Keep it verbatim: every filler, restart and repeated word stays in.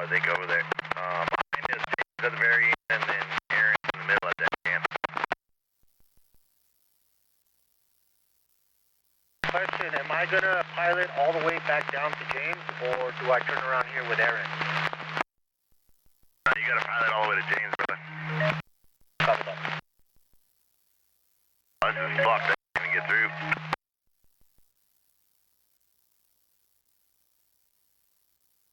I think, over there. Uh, behind us, James at the very end, and then Aaron in the middle at that camp. Question, am I going to pilot all the way back down to James, or do I turn around here with Aaron? Uh, you got to pilot all the way to James, brother. Copy that. This is blocked. I can't get through.